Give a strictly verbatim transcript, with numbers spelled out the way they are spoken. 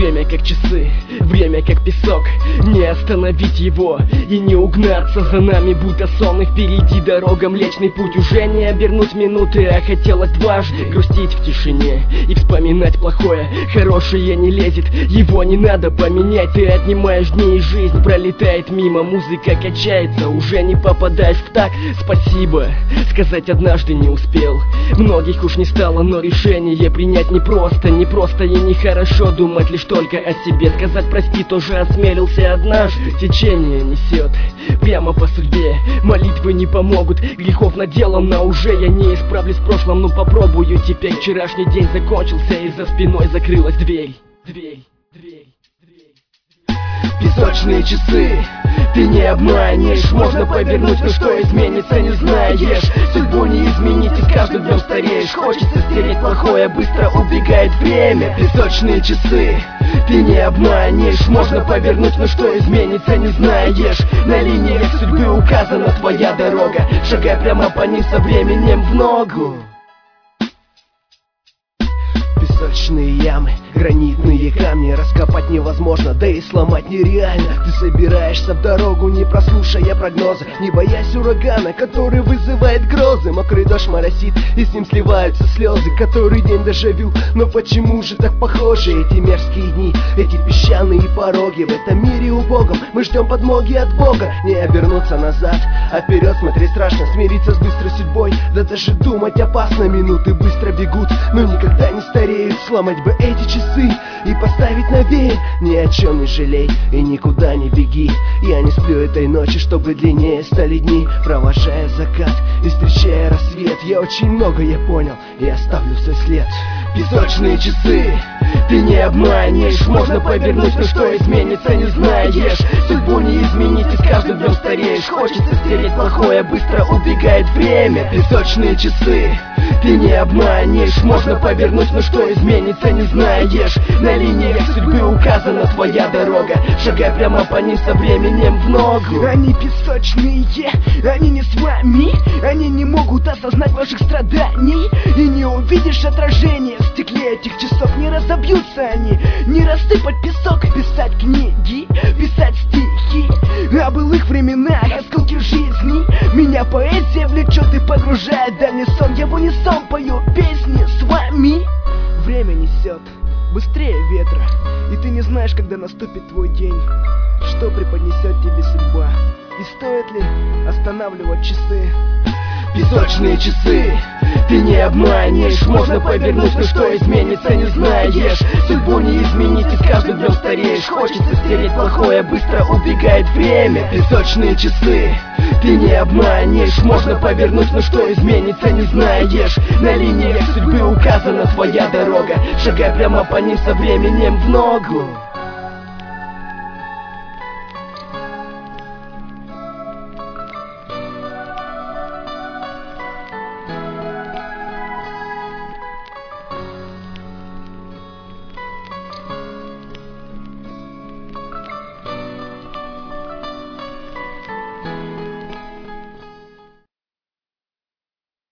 Время как часы, время как песок. Не остановить его и не угнаться за нами, будто сон. И впереди дорога, Млечный Путь. Уже не обернуть минуты, а хотелось дважды грустить в тишине и вспоминать плохое. Хорошее не лезет, его не надо поменять. Ты отнимаешь дни, и жизнь пролетает мимо. Музыка качается, уже не попадаешь в такт. Спасибо, сказать однажды не успел. Многих уж не стало, но решение принять непросто. Непросто и нехорошо думать лишь только о себе. Сказать прости тоже осмелился однажды. Течение несет прямо по судьбе. Молитвы не помогут, грехов наделано уже. Я не исправлюсь в прошлом, но попробую теперь. Вчерашний день закончился, и за спиной закрылась дверь. Дверь, дверь, дверь. Песочные часы ты не обманешь. Можно повернуть, но что изменится, не знаешь. Судьбу не изменить, и с каждым днем стареешь. Хочется стереть плохое, быстро убегает время. Песочные часы ты не обманешь. Можно повернуть, но что изменится, не знаешь. На линиях судьбы указана твоя дорога. Шагай прямо по ним со временем в ногу. Песочные ямы, гранитные камни. Раскопать невозможно, да и сломать нереально. Ты собираешься в дорогу, не прослушая прогнозы, не боясь урагана, который вызывает грозы. Мокрый дождь моросит, и с ним сливаются слезы. Который день дежавю, но почему же так похожи эти мерзкие дни, эти песчаные пороги? В этом мире убогом мы ждем подмоги от Бога. Не обернуться назад, а вперед смотреть страшно. Смириться с быстрой судьбой, да даже думать опасно. Минуты быстро бегут, но никогда не стареют. Сломать бы эти часы и поставить на веер. Ни о чем не жалей и никуда не беги. Я не сплю этой ночи, чтобы длиннее стали дни. Провожая закат и встречая рассвет, я очень многое понял и оставлю свой след. Песочные часы ты не обманешь. Можно повернуть, но что изменится, не знаешь. Судьбу не изменить, и с каждым днем стареешь. Хочется стереть плохое, быстро убегает время. Песочные часы ты не обманешь. Можно повернуть, но что изменится, не знаешь. На линиях судьбы указана твоя дорога. Шагай прямо по ним со временем в ногу. Они песочные, они не с вами. Они не могут осознать ваших страданий. И не увидишь отражения в стекле этих часов. Не разобьются они, не рассыпать песок. Писать книги, писать стихи о былых временах, осколки жизни. Меня поэзия влечет и погружает в дальний сон. Я в унисон пою песни с вами. Время несет быстрее ветра, и ты не знаешь, когда наступит твой день. Что преподнесет тебе судьба, и стоит ли останавливать часы? Песочные часы ты не обманешь. Можно повернуть, но что изменится, не знаешь. Судьбу не изменить, и с каждым днем стареешь. Хочется стереть плохое, быстро убегает время. Песочные часы ты не обманешь. Можно повернуть, но что изменится, не знаешь. На линиях судьбы указана твоя дорога. Шагай прямо по ним со временем в ногу.